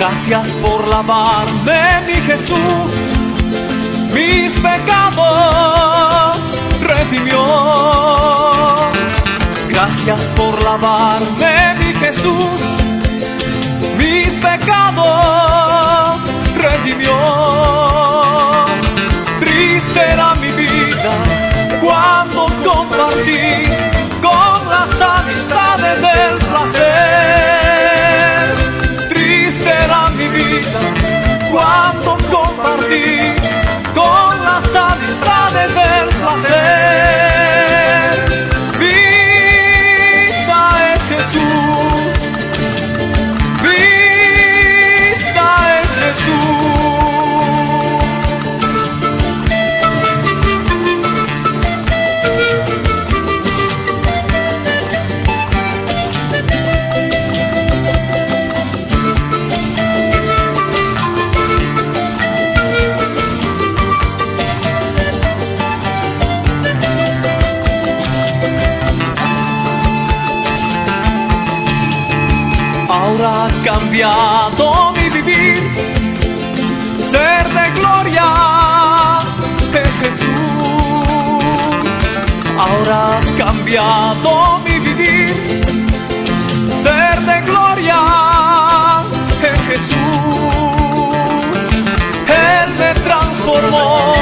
Gracias por lavarme, mi Jesús, mis pecados redimió. Gracias por lavarme, mi Jesús, mis pecados redimió. Triste era mi vida cuando compartí con las amistades del placer. Triste era mi vida cuando compartí con las amistades del placer. Vida es Jesús, vida es Jesús. Ahora ha cambiado mi vivir, ser de gloria es Jesús. Ahora has cambiado mi vivir, ser de gloria es Jesús. Él me transformó